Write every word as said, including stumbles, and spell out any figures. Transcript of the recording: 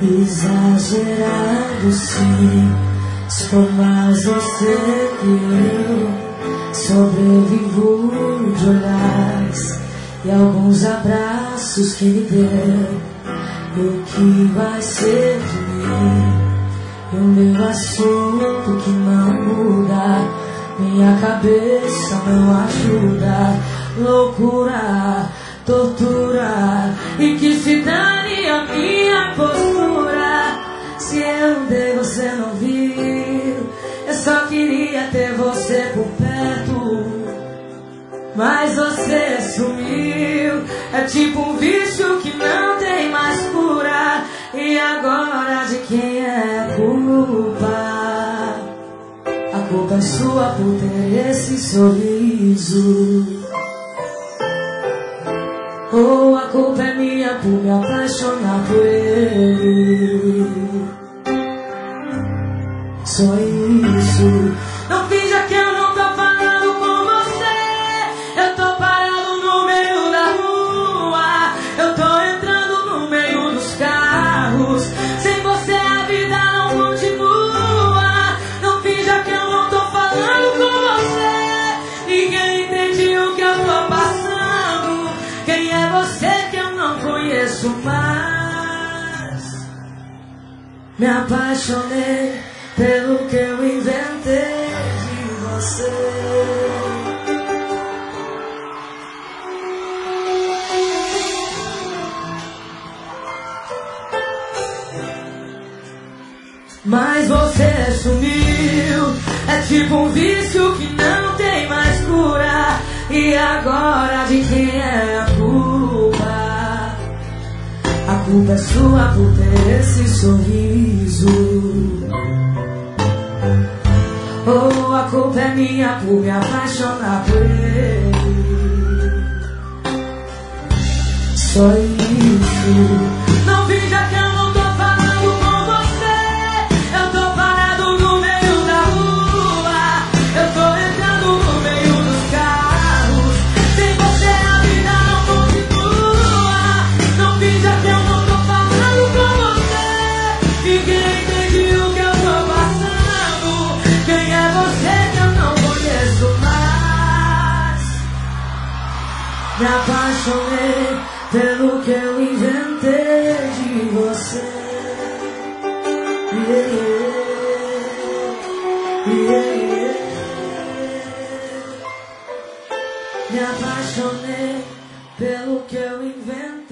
Exagerado sim, sou mais você que eu. Sobrevivo de olhares e alguns abraços que me deu. E o que vai ser de mim? E o meu assunto que não muda, minha cabeça não ajuda. Loucura, tortura, e que se dane a minha postura. Se eu dei, você não viu. Eu só queria ter você por perto, mas você sumiu. É tipo um vício que não tem mais cura. E agora de quem é a culpa? A culpa é sua por ter esse sorriso. Ou a culpa é minha por me apaixonar por ele. Só isso. Não finja que eu não tô falando com você. Eu tô parado no meio da rua. Eu tô entrando no meio dos carros. Sem você a vida não continua. Não finja que eu não tô falando com você. Ninguém entende o que eu tô passando. Quem é você que eu não conheço mais? Me apaixonei pelo que eu inventei de você. Mas você sumiu. É tipo um vício que não tem mais cura. E agora de quem é a culpa? A culpa é sua por ter esse sorriso. Ou a culpa é minha por me apaixonar por ele. Só isso. Não finja que eu não tô falando com você. Eu tô parado no meio da rua. Eu tô entrando no meio dos carros. Sem você a vida não continua. Não finja que eu não tô falando com você. Ninguém entende o que eu tô passando. Quem é você que eu não conheço mais? Me apaixonei pelo que eu inventei de você. Yeah, yeah, yeah. Me apaixonei pelo que eu inventei.